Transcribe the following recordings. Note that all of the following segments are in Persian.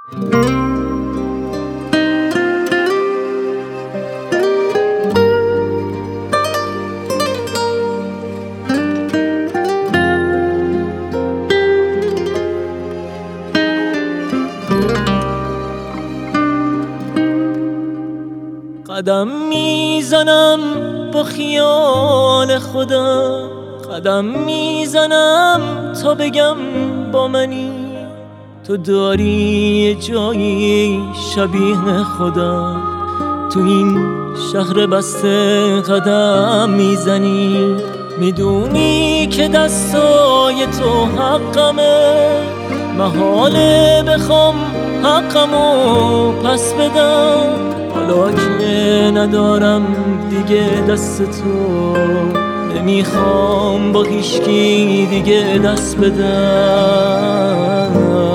قدم میزنم با خیال خودم، قدم میزنم تا بگم با منی. تو داری یه جایی شبیه خودم، تو این شهر بسته قدم میزنی. میدونی که دستای تو حقمه، محاله بخوام حقمو پس بدم. حالا که ندارم دیگه دست تو، نمیخوام با هیچکی دیگه دست بدم.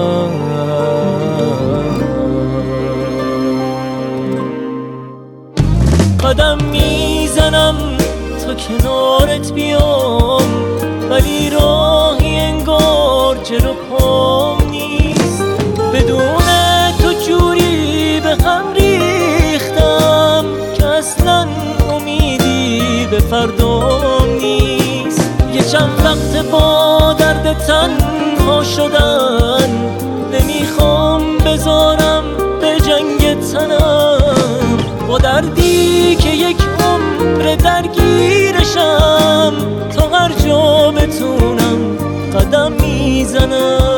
قدم میزنم تا کنارت بیام، ولی راهی انگار جلو پام نیست. بدون تو جوری به هم ریختم که اصلا امیدی به فردام نیست. یه چند وقت با درد تنها شدن، نمیخوام بذارم به جنگ تنم. با دردی که یک عمر درگیرشم، تا هر جا بتونم قدم میزنم.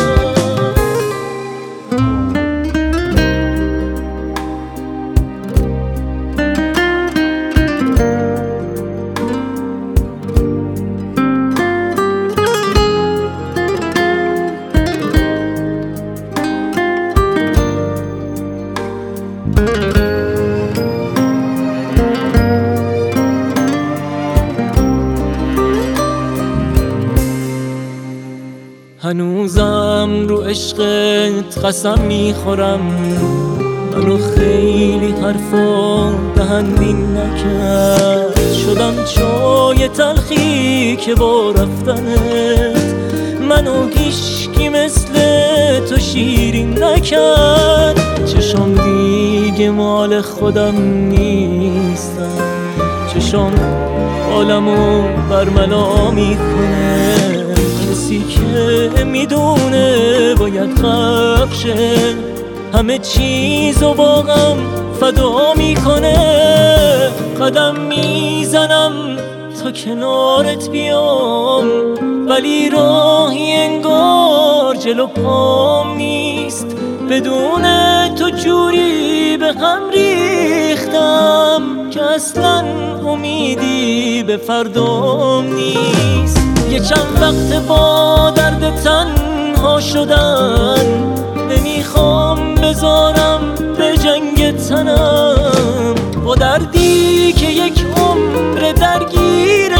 هنوزم رو عشقت قسم میخورم، منو خیلی حرفا دهنبین نکرد. شدم چای تلخی که با رفتنت منو هیچکی مثل تو شیرین نکرد. چشام دیگه مال خودم نیستن، چشام عالمو برملا میکنه. کسی که میدونه باید غرق شه، همه چیزو با غم فدا میکنه. قدم میزنم تا کنارت بیام، ولی راهی انگار جلو پام نیست. بدون تو جوری به هم ریختم که اصلا امیدی به فردام نیست. یه چند وقت با درد تنها شدن، نمیخوام بذارم به جنگ تنم. با دردی که یک عمر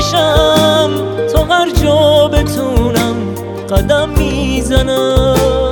درگیرشم، تا هر جا بتونم قدم میزنم.